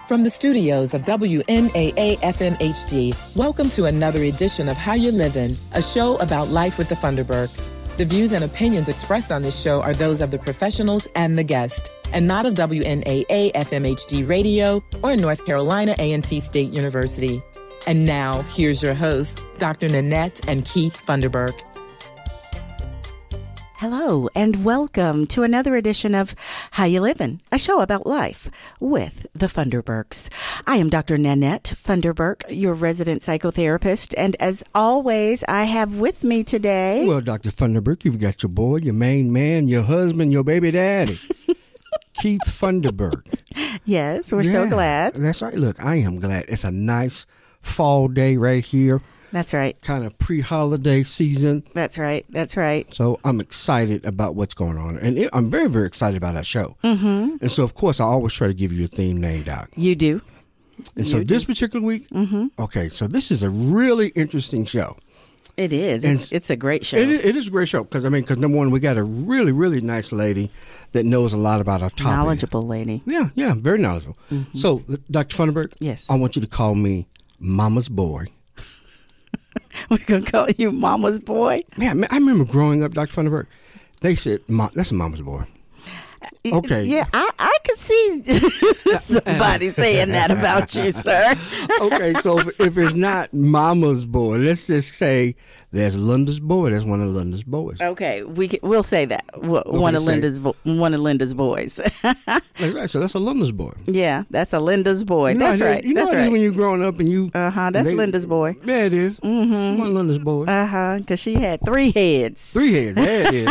From the studios of WNAA FM HD, welcome to another edition of How You Livin', a show about life with the Funderburks. The views and opinions expressed on this show are those of the professionals and the guest, and not of WNAA FM HD Radio or North Carolina A&T State University. And now, here's your hosts, Dr. Nanette and Keith Funderburk. Hello, and welcome to another edition of How You Livin', a show about life with the Funderburks. I am Dr. Nanette Funderburk, your resident psychotherapist, and as always, I have with me today... Well, Dr. Funderburk, you've got your boy, your main man, your husband, your baby daddy, Keith Funderburk. Yes, we're so glad. That's right. Look, I am glad. It's a nice fall day right here. That's right. Kind of pre-holiday season. That's right. That's right. So I'm excited about what's going on. And I'm very, very excited about our show. Mm-hmm. And so, of course, I always try to give you a theme name, Doc. You do. And so this particular week, okay, so this is a really interesting show. It is. It's a great show. It is a great show because number one, we got a really, really nice lady that knows a lot about our topic. Knowledgeable lady. Yeah, very knowledgeable. Mm-hmm. So, Dr. Funderburk, yes, I want you to call me Mama's Boy. We're going to call you Mama's Boy? Yeah, I remember growing up, Dr. Funderburk, they said, that's a Mama's Boy. Okay. Yeah, I could see somebody saying that about you, sir. Okay, so if it's not Mama's Boy, let's just say there's Linda's Boy. That's one of Linda's boys. Okay, we'll say that one of Linda's boys. That's right. So that's a Linda's boy. Yeah, that's a Linda's boy. That's right. You know that's right. When you're growing up and you that's Linda's boy. Yeah, it is. Mm-hmm. One of Linda's boy. Because she had 3 heads. 3 heads. There it is.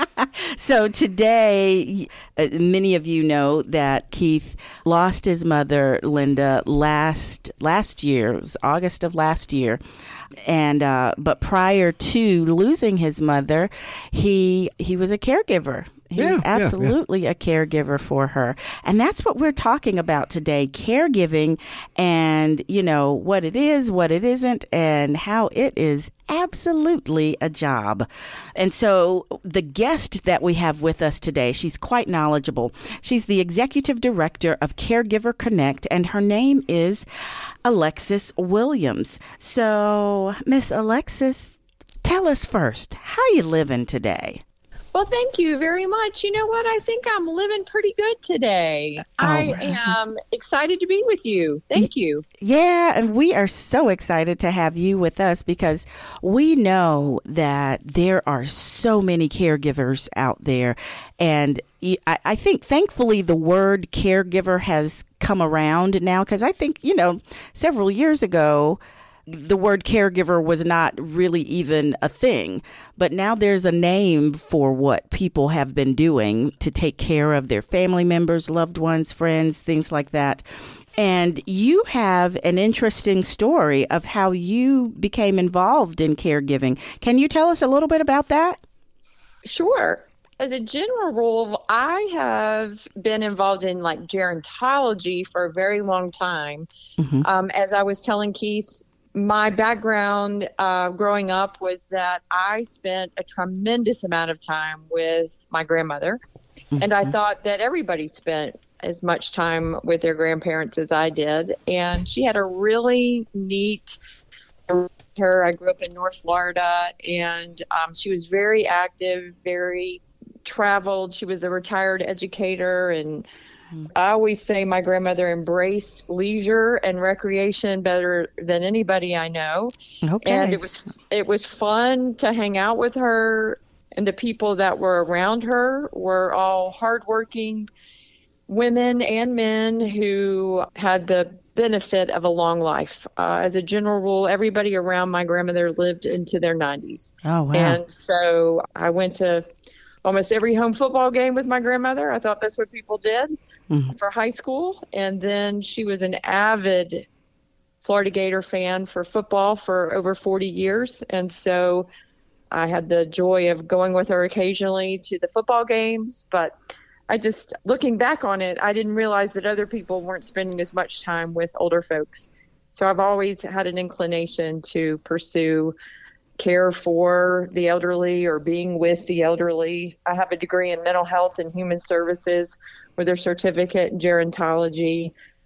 So today, many of you know that Keith lost his mother, Linda, last year. It was August of last year. And but prior to losing his mother, he was a caregiver. He was absolutely a caregiver for her. And that's what we're talking about today, caregiving and, what it is, what it isn't, and how it is absolutely a job. And so the guest that we have with us today, she's quite knowledgeable. She's the executive director of Caregiver Connect, and her name is Alexis Williams. So, Miss Alexis, tell us first, how you living today? Well, thank you very much. You know what? I think I'm living pretty good today. I am excited to be with you. Thank you. Yeah, and we are so excited to have you with us because we know that there are so many caregivers out there. And I think, thankfully, the word caregiver has come around now because I think, several years ago, the word caregiver was not really even a thing, but now there's a name for what people have been doing to take care of their family members, loved ones, friends, things like that. And you have an interesting story of how you became involved in caregiving. Can you tell us a little bit about that? Sure. As a general rule, I have been involved in gerontology for a very long time. Mm-hmm. As I was telling Keith, my background growing up was that I spent a tremendous amount of time with my grandmother. Mm-hmm. And I thought that everybody spent as much time with their grandparents as I did. And she had a really neat her. I grew up in North Florida, and she was very active, very traveled. She was a retired educator, and I always say my grandmother embraced leisure and recreation better than anybody I know. Okay. And it was fun to hang out with her, and the people that were around her were all hardworking women and men who had the benefit of a long life. As a general rule, everybody around my grandmother lived into their 90s. Oh, wow. And so I went to almost every home football game with my grandmother. I thought that's what people did for high school. And then she was an avid Florida Gator fan for football for over 40 years. And so I had the joy of going with her occasionally to the football games. But I just, looking back on it, I didn't realize that other people weren't spending as much time with older folks. So I've always had an inclination to pursue care for the elderly or being with the elderly. I have a degree in mental health and human services with a certificate in gerontology.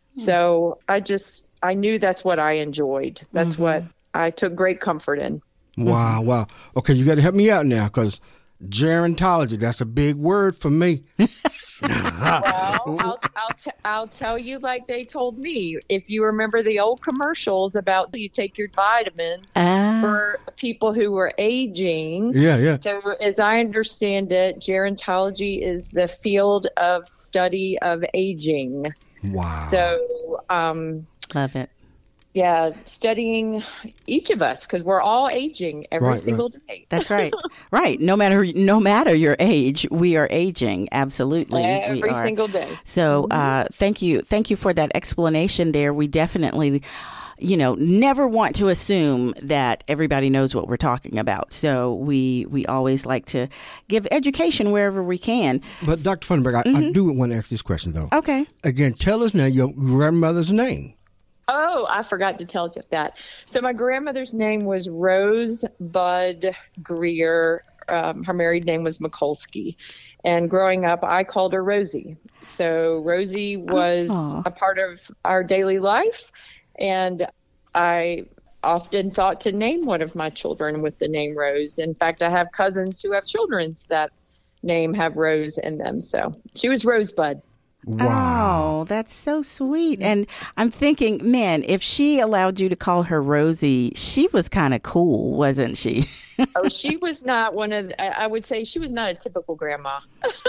So I knew that's what I enjoyed. That's what I took great comfort in. Wow, wow. Okay, you got to help me out now, because gerontology, that's a big word for me. Well, I'll tell you like they told me. If you remember the old commercials about you take your vitamins for people who are aging. Yeah. So as I understand it, gerontology is the field of study of aging. Wow. So, Love it. yeah, studying each of us, because we're all aging every single day. That's right. Right. No matter your age, we are aging. Absolutely. Every single day. So thank you for that explanation there. We definitely, never want to assume that everybody knows what we're talking about. So we always like to give education wherever we can. But Dr. Funderburk, I do want to ask this question, though. Okay. Again, tell us now your grandmother's name. Oh, I forgot to tell you that. So my grandmother's name was Rose Bud Greer. Her married name was Mikulski. And growing up, I called her Rosie. So Rosie was a part of our daily life. And I often thought to name one of my children with the name Rose. In fact, I have cousins who have children's that name have Rose in them. So she was Rosebud. Wow. Oh, that's so sweet. And I'm thinking, man, if she allowed you to call her Rosie, she was kind of cool, wasn't she? Oh, she was not I would say she was not a typical grandma.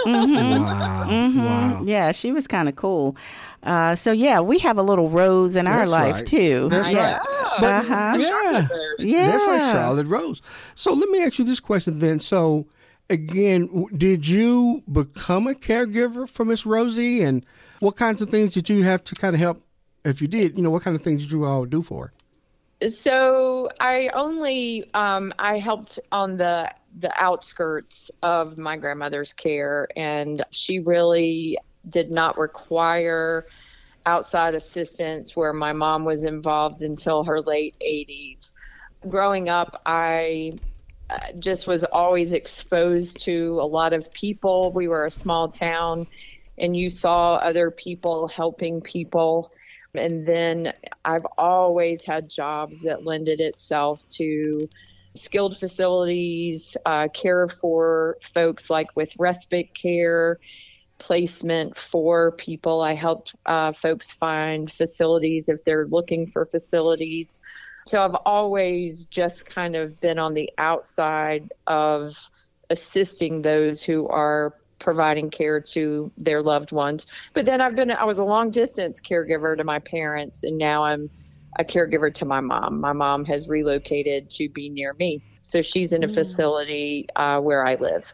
Wow. Yeah, she was kind of cool. So, yeah, we have a little Rose in our life, too. That's yeah. right. That's like Charlotte Rose. So let me ask you this question then. So, again, did you become a caregiver for Miss Rosie? And what kinds of things did you have to kind of help? If you did, what kind of things did you all do for her? So I only I helped on the outskirts of my grandmother's care, and she really did not require outside assistance where my mom was involved until her late 80s. Growing up, I just was always exposed to a lot of people. We were a small town, and you saw other people helping people. And then I've always had jobs that lended itself to skilled facilities, care for folks like with respite care, placement for people. I helped folks find facilities if they're looking for facilities. So I've always just kind of been on the outside of assisting those who are providing care to their loved ones. But then I was a long distance caregiver to my parents, and now I'm a caregiver to my mom. My mom has relocated to be near me. So she's in a facility where I live.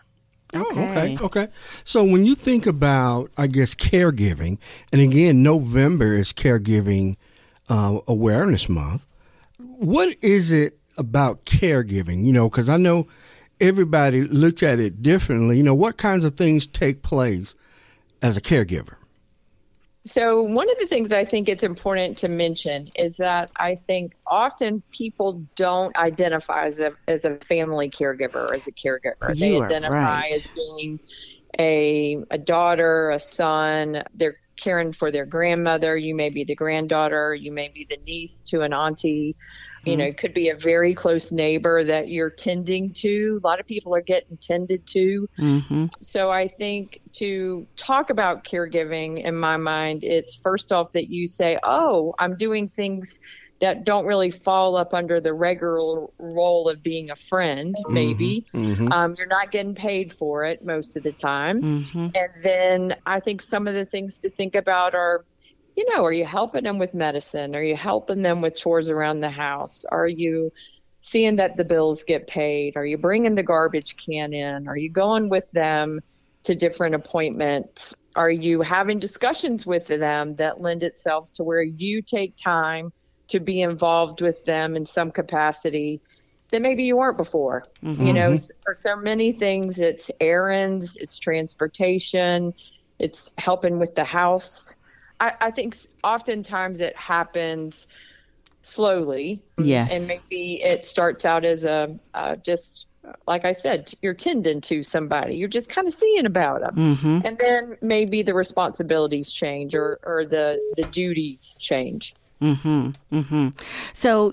Okay. So when you think about, I guess, caregiving, and again, November is Caregiving Awareness Month. What is it about caregiving? Because I know everybody looks at it differently. What kinds of things take place as a caregiver? So one of the things I think it's important to mention is that I think often people don't identify as a family caregiver or as a caregiver. They identify as being a daughter, a son. They're caring for their grandmother. You may be the granddaughter. You may be the niece to an auntie. It could be a very close neighbor that you're tending to. A lot of people are getting tended to. Mm-hmm. So I think to talk about caregiving, in my mind, it's first off that you say, oh, I'm doing things that don't really fall up under the regular role of being a friend, maybe. Mm-hmm. You're not getting paid for it most of the time. Mm-hmm. And then I think some of the things to think about are, are you helping them with medicine? Are you helping them with chores around the house? Are you seeing that the bills get paid? Are you bringing the garbage can in? Are you going with them to different appointments? Are you having discussions with them that lend itself to where you take time to be involved with them in some capacity that maybe you weren't before? Mm-hmm. For so many things, it's errands, it's transportation, it's helping with the house. I think oftentimes it happens slowly. Yes. And maybe it starts out as just like I said, you're tending to somebody. You're just kind of seeing about them. Mm-hmm. And then maybe the responsibilities change or the duties change. Mm-hmm. Mm-hmm. So,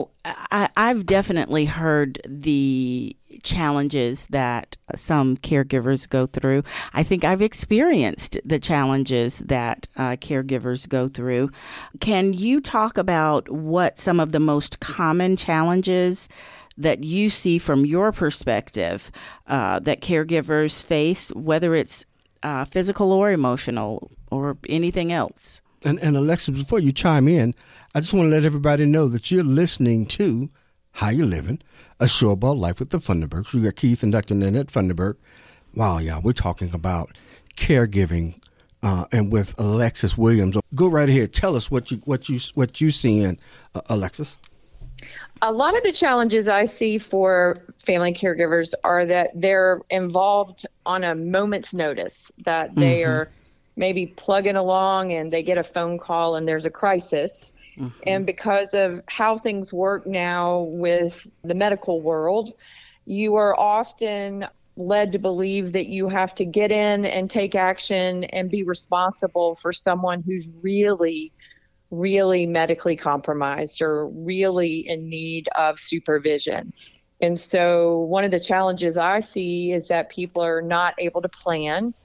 I've definitely heard the challenges that some caregivers go through. I think I've experienced the challenges that caregivers go through. Can you talk about what some of the most common challenges that you see from your perspective that caregivers face, whether it's physical or emotional or anything else? And Alexis, before you chime in, I just want to let everybody know that you're listening to How You Living, a show about life with the Funderburks. We got Keith and Dr. Nanette Funderburk. Wow, y'all, we're talking about caregiving and with Alexis Williams. Go right ahead. Tell us what you seeing, Alexis. A lot of the challenges I see for family caregivers are that they're involved on a moment's notice, that they are maybe plugging along and they get a phone call and there's a crisis. Mm-hmm. And because of how things work now with the medical world, you are often led to believe that you have to get in and take action and be responsible for someone who's really medically compromised or really in need of supervision. And so one of the challenges I see is that people are not able to plan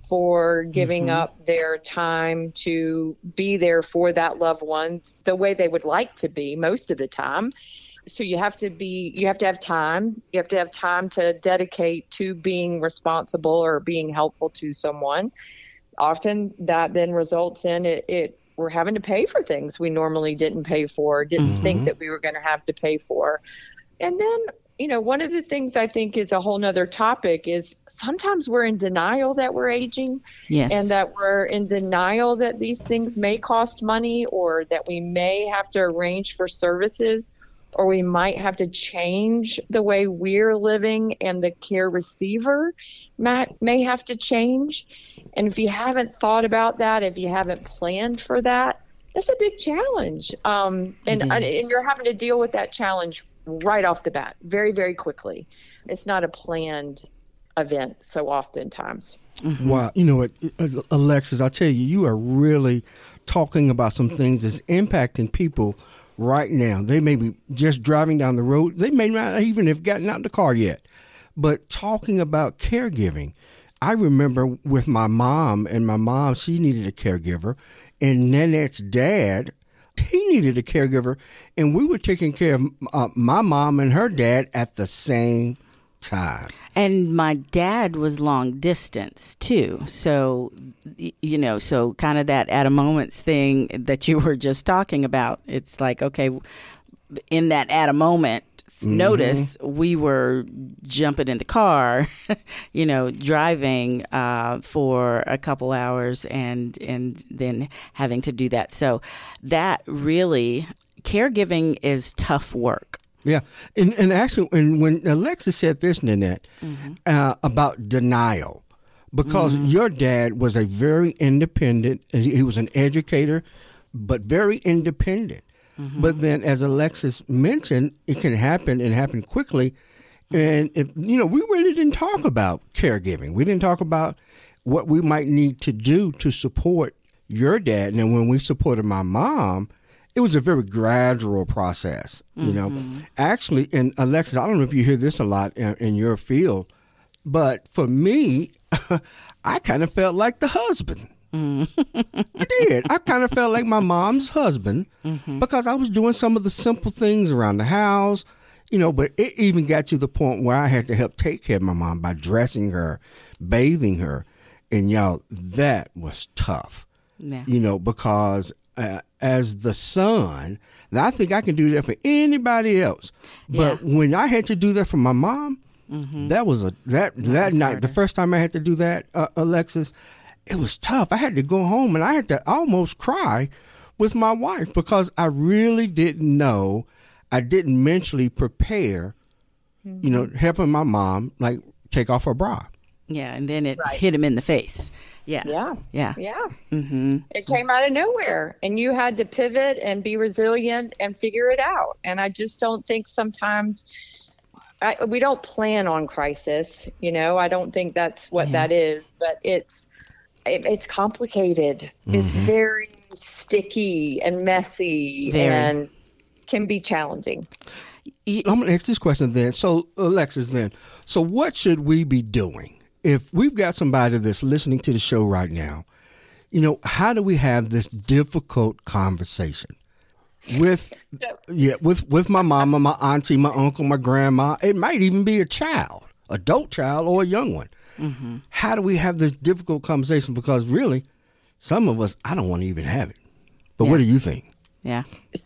for giving up their time to be there for that loved one the way they would like to be most of the time. So you have to have time. You have to have time to dedicate to being responsible or being helpful to someone. Often that then results in we're having to pay for things we normally didn't pay for, didn't think that we were going to have to pay for. And then, one of the things I think is a whole nother topic is sometimes we're in denial that we're aging. Yes. And that we're in denial that these things may cost money or that we may have to arrange for services or we might have to change the way we're living and the care receiver may have to change. And if you haven't thought about that, if you haven't planned for that, that's a big challenge. And you're having to deal with that challenge right off the bat, very, very quickly. It's not a planned event so oftentimes. Mm-hmm. Wow. You know what, Alexis, I'll tell you, you are really talking about some things that's impacting people right now. They may be just driving down the road. They may not even have gotten out of the car yet. But talking about caregiving, I remember with my mom, she needed a caregiver, and Nanette's dad, he needed a caregiver, and we were taking care of my mom and her dad at the same time. And my dad was long distance too. So, so kind of that at a moment's thing that you were just talking about. It's like, okay, in that at a moment notice, we were jumping in the car, driving for a couple hours and then having to do that. So that really, caregiving is tough work. Yeah. And actually, when Alexis said this, Nanette, about denial, because your dad was a very independent, he was an educator, but very independent. Mm-hmm. But then, as Alexis mentioned, it can happen and happen quickly. And, we really didn't talk about caregiving. We didn't talk about what we might need to do to support your dad. And then when we supported my mom, it was a very gradual process, Actually, and Alexis, I don't know if you hear this a lot in your field, but for me, I kind of felt like the husband. I did. I kind of felt like my mom's husband because I was doing some of the simple things around the house, but it even got to the point where I had to help take care of my mom by dressing her, bathing her. And y'all, that was tough, because as the son, now I think I can do that for anybody else. But when I had to do that for my mom, that was that night, harder. The first time I had to do that, Alexis, it was tough. I had to go home and I had to almost cry with my wife because I really didn't know. I didn't mentally prepare, helping my mom, like, take off her bra. Yeah, and then it hit him in the face. Yeah. Mm-hmm. It came out of nowhere, and you had to pivot and be resilient and figure it out. And I just don't think sometimes we don't plan on crisis. I don't think that's what that is, but it's complicated. It's very sticky and messy and can be challenging. I'm going to ask this question then. So, Alexis, so what should we be doing if we've got somebody that's listening to the show right now? How do we have this difficult conversation with my mama, my auntie, my uncle, my grandma? It might even be a child, adult child, or a young one. Mm-hmm. How do we have this difficult conversation? Because really, some of us, I don't want to even have it. But what do you think? Yeah.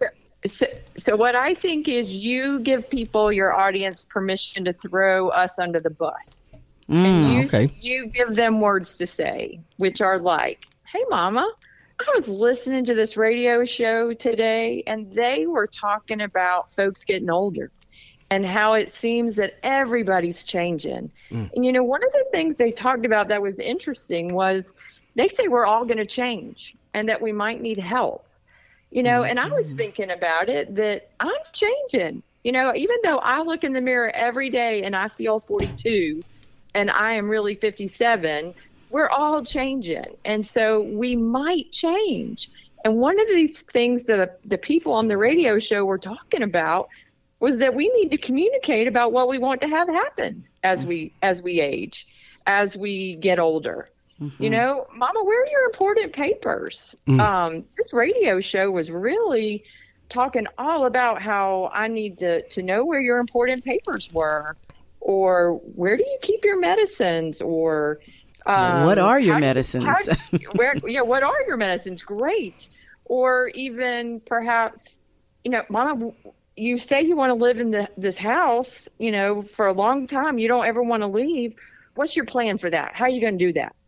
So what I think is you give people, your audience, permission to throw us under the bus. And you give them words to say, which are like, hey, Mama, I was listening to this radio show today, and they were talking about folks getting older and how it seems that everybody's changing. And, one of the things they talked about that was interesting was they say we're all going to change and that we might need help. And I was thinking about it, that I'm changing, even though I look in the mirror every day and I feel 42 and I am really 57, we're all changing. And so we might change. And one of these things that the people on the radio show were talking about was that we need to communicate about what we want to have happen as we age, as we get older. Mama, where are your important papers? This radio show was really talking all about how I need to know where your important papers were, or where do you keep your medicines, or what are your medicines? What are your medicines? Great. Or even perhaps, Mama, you say you want to live in this house, for a long time. You don't ever want to leave. What's your plan for that? How are you going to do that?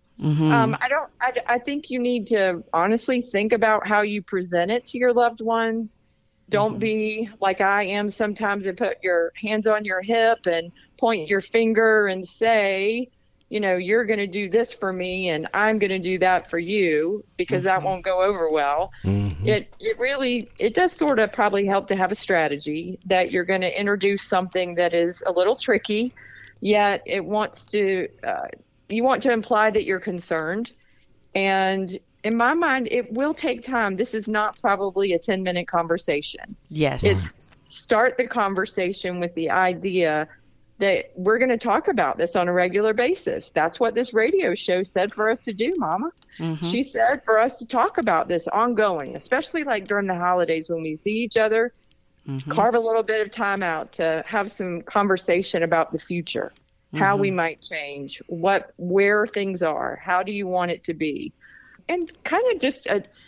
I think you need to honestly think about how you present it to your loved ones. Don't be like I am sometimes and put your hands on your hip and point your finger and say, you're going to do this for me and I'm going to do that for you, because that won't go over well. It does sort of probably help to have a strategy that you're going to introduce something that is a little tricky, yet it wants to, you want to imply that you're concerned. And in my mind, it will take time. This is not probably a 10-minute conversation. Yes. It's start the conversation with the idea that we're going to talk about this on a regular basis. That's what this radio show said for us to do, Mama. She said for us to talk about this ongoing, especially like during the holidays when we see each other, carve a little bit of time out to have some conversation about the future. How we might change, where things are, how do you want it to be? And kind of just,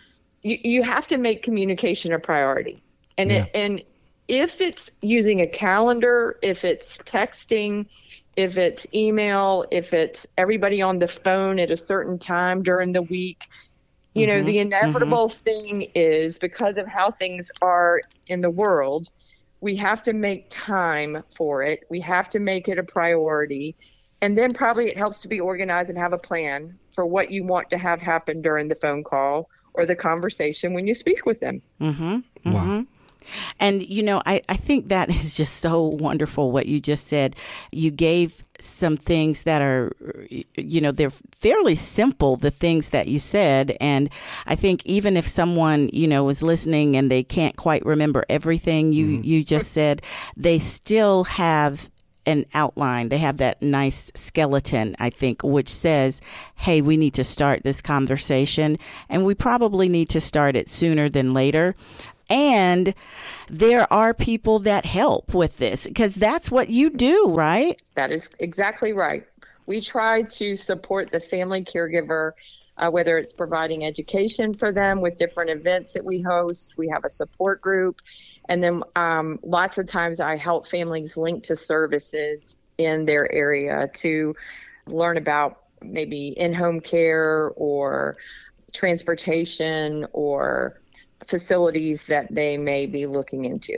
you have to make communication a priority. And and if it's using a calendar, if it's texting, if it's email, if it's everybody on the phone at a certain time during the week, the inevitable thing is, because of how things are in the world, we have to make time for it. We have to make it a priority. And then probably it helps to be organized and have a plan for what you want to have happen during the phone call or the conversation when you speak with them. Wow. And, I think that is just so wonderful what you just said. You gave some things that are, they're fairly simple, the things that you said. And I think even if someone, is listening and they can't quite remember everything you just said, they still have an outline. They have that nice skeleton, I think, which says, hey, we need to start this conversation, and we probably need to start it sooner than later. And there are people that help with this, because that's what you do, right? That is exactly right. We try to support the family caregiver, whether it's providing education for them with different events that we host. We have a support group. And then lots of times I help families link to services in their area to learn about maybe in-home care or transportation or facilities that they may be looking into.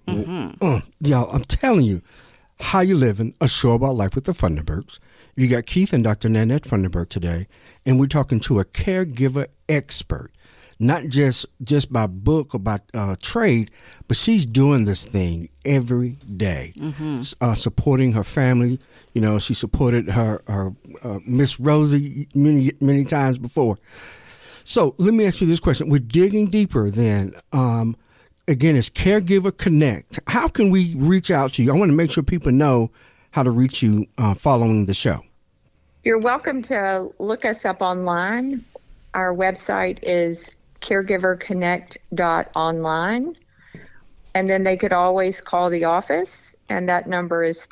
Y'all, I'm telling you, How You Living, a show about life with the Funderburks. You got Keith and Dr. Nanette Funderburk today, and we're talking to a caregiver expert. not just by book or by trade, but she's doing this thing every day, supporting her family. You know, she supported her Miss Rosie many times before. So let me ask you this question. We're digging deeper then. Again, it's Caregiver Connect. How can we reach out to you? I want to make sure people know how to reach you following the show. You're welcome to look us up online. Our website is caregiverconnect.online. And then they could always call the office, and that number is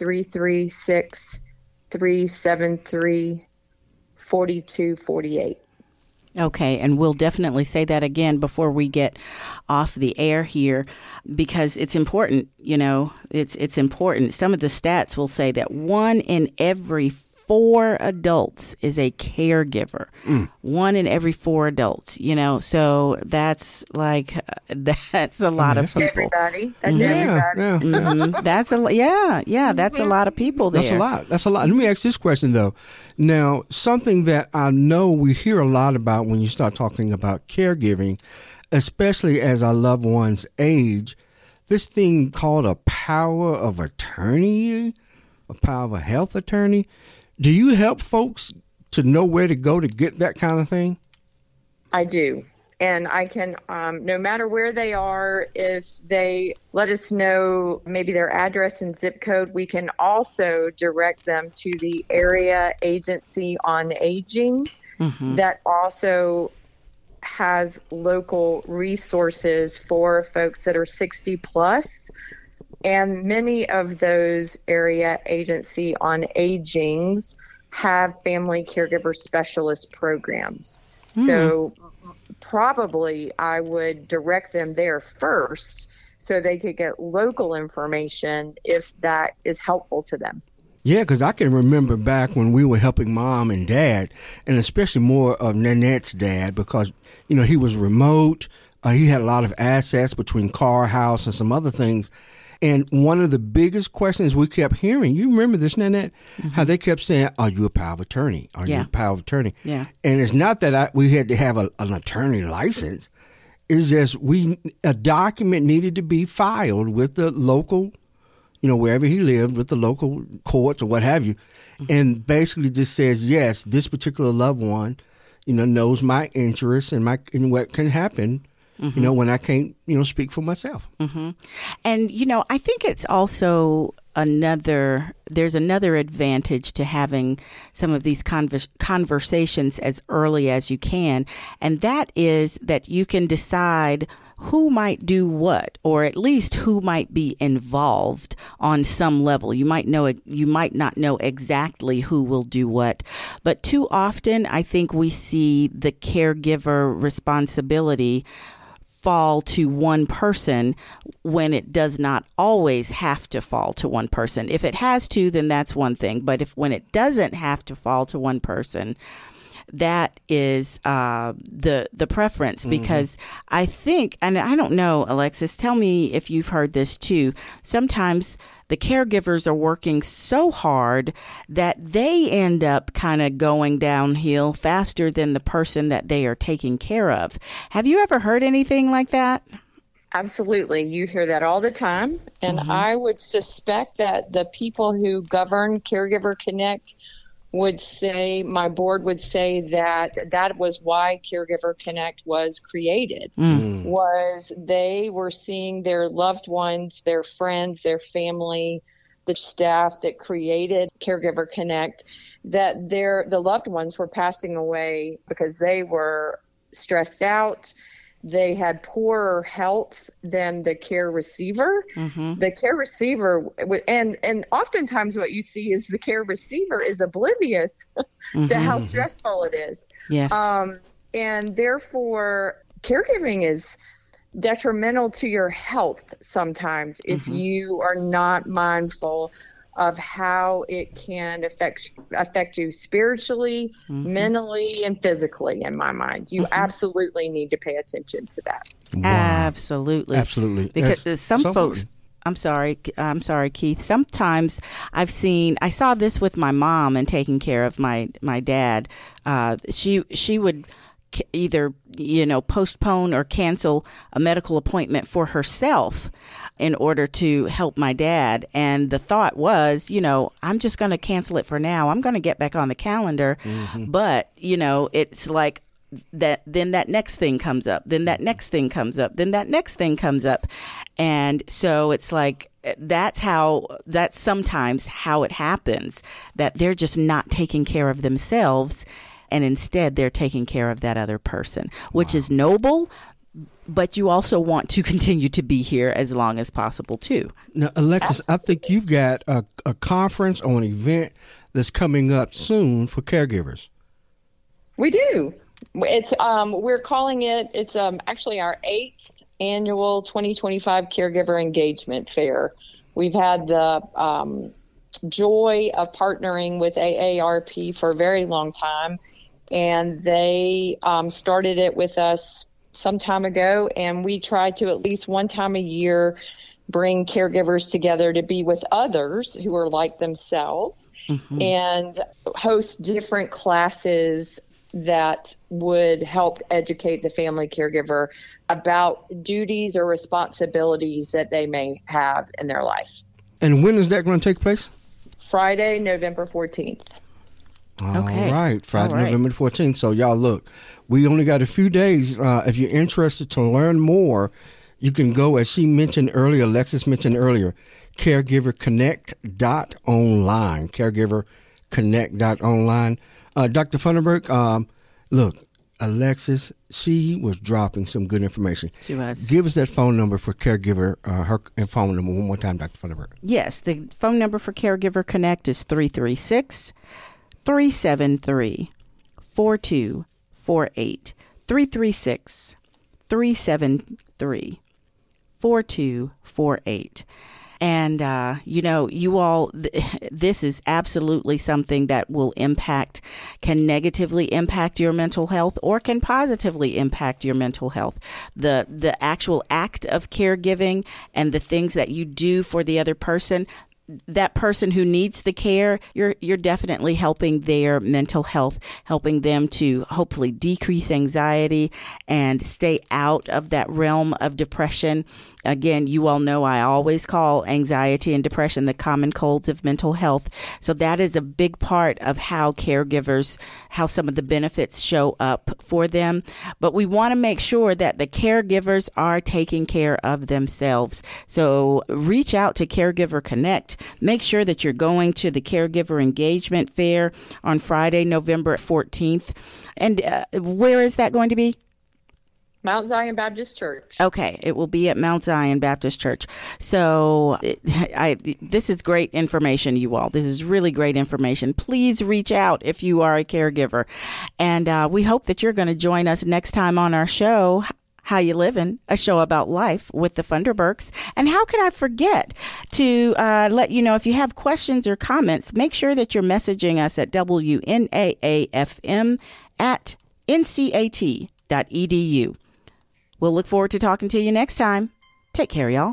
336-373-4248. Okay, and we'll definitely say that again before we get off the air here, because it's important, you know, it's important. Some of the stats will say that 1 in every 4 adults is a caregiver. 1 in every 4 adults, you know, so that's like, that's a lot of people. Everybody. That's everybody. Yeah. That's that's a lot of people there. That's a lot. Let me ask this question, though. Now, something that I know we hear a lot about when you start talking about caregiving, especially as our loved ones age, this thing called a power of attorney, a power of a health attorney. Do you help folks to know where to go to get that kind of thing? I do. And I can, no matter where they are, if they let us know maybe their address and zip code, we can also direct them to the Area Agency on Aging that also has local resources for folks that are 60 plus. And many of those Area Agency on Agings have family caregiver specialist programs. So probably I would direct them there first so they could get local information if that is helpful to them. Yeah, because I can remember back when we were helping Mom and Dad, and especially more of Nanette's dad, because, you know, he was remote. He had a lot of assets between car, house, and some other things. And one of the biggest questions we kept hearing, you remember this, Nanette, how they kept saying, are you a power of attorney? Are you a power of attorney? Yeah. And it's not that we had to have an attorney license. It's just a document needed to be filed with the local, you know, wherever he lived, with the local courts or what have you. And basically just says, yes, this particular loved one, you know, knows my interests and what can happen, you know, when I can't, you know, speak for myself. And, you know, I think it's also there's another advantage to having some of these conversations as early as you can. And that is that you can decide who might do what, or at least who might be involved on some level. You might not know exactly who will do what, but too often I think we see the caregiver responsibility fall to one person when it does not always have to fall to one person. If it has to, then that's one thing. But when it doesn't have to fall to one person, that is the preference, because I think, and I don't know, Alexis, tell me if you've heard this too. Sometimes the caregivers are working so hard that they end up kind of going downhill faster than the person that they are taking care of. Have you ever heard anything like that? Absolutely. You hear that all the time. And I would suspect that the people who govern Caregiver Connect would say, my board would say that was why Caregiver Connect was created, was they were seeing their loved ones, their friends, their family, the staff that created Caregiver Connect, that the loved ones were passing away because they were stressed out. They had poorer health than the care receiver. The care receiver, and oftentimes what you see is the care receiver is oblivious to how stressful it is. Yes. And therefore, caregiving is detrimental to your health sometimes if you are not mindful of how it can affect you spiritually, mentally, and physically, in my mind. You absolutely need to pay attention to that. Wow. Absolutely. Because some folks, I'm sorry, Keith. Sometimes I saw this with my mom and taking care of my dad. She would either, postpone or cancel a medical appointment for herself in order to help my dad. And the thought was, I'm just going to cancel it for now. I'm going to get back on the calendar. Mm-hmm. But, it's like that. Then that next thing comes up. Then that next thing comes up. Then that next thing comes up. And so it's like, that's sometimes how it happens, that they're just not taking care of themselves. And instead, they're taking care of that other person, which is noble, but you also want to continue to be here as long as possible, too. Now, Alexis, I think you've got a conference or an event that's coming up soon for caregivers. We do. It's we're calling it, it's actually our 8th annual 2025 Caregiver Engagement Fair. We've had the joy of partnering with AARP for a very long time, and they started it with us some time ago, and we try to at least one time a year bring caregivers together to be with others who are like themselves, mm-hmm. and host different classes that would help educate the family caregiver about duties or responsibilities that they may have in their life. And when is that going to take place? Friday, November 14th. Okay. All right. Friday, November 14th. So y'all look, we only got a few days. If you're interested to learn more, you can go, as she mentioned earlier, Alexis mentioned earlier, caregiverconnect.online, caregiverconnect.online. Dr. Funderburk, look, Alexis, she was dropping some good information. She was. Give us that phone number for Caregiver, her phone number one more time, Dr. Funderburk. Yes, the phone number for Caregiver Connect is 336-373-4248. 336-373-4248. And, you all, this is absolutely something that will can negatively impact your mental health or can positively impact your mental health. The actual act of caregiving and the things that you do for the other person, that person who needs the care, you're definitely helping their mental health, helping them to hopefully decrease anxiety and stay out of that realm of depression. Again, you all know I always call anxiety and depression the common colds of mental health. So that is a big part of how some of the benefits show up for them. But we want to make sure that the caregivers are taking care of themselves. So reach out to Caregiver Connect. Make sure that you're going to the Caregiver Engagement Fair on Friday, November 14th. And where is that going to be? Mount Zion Baptist Church. Okay, it will be at Mount Zion Baptist Church. So this is great information, you all. This is really great information. Please reach out if you are a caregiver. And we hope that you're going to join us next time on our show, How You Livin', a show about life with the Funderburks. And how could I forget to let you know, if you have questions or comments, make sure that you're messaging us at WNAAFM@ncat.edu. We'll look forward to talking to you next time. Take care, y'all.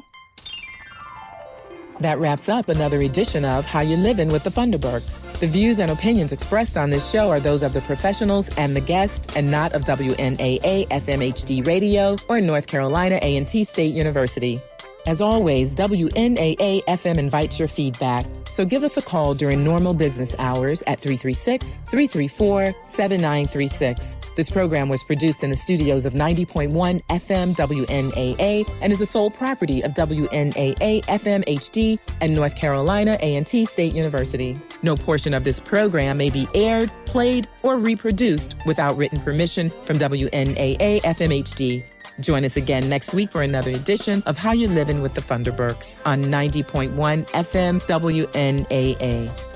That wraps up another edition of How You Livin' with the Funderburks. The views and opinions expressed on this show are those of the professionals and the guests, and not of WNAA FMHD Radio or North Carolina A&T State University. As always, WNAA FM invites your feedback, so give us a call during normal business hours at 336-334-7936. This program was produced in the studios of 90.1 FM WNAA and is the sole property of WNAA FM HD and North Carolina A&T State University. No portion of this program may be aired, played, or reproduced without written permission from WNAA FM HD. Join us again next week for another edition of How You Livin' with the Funderburks on 90.1 FM WNAA.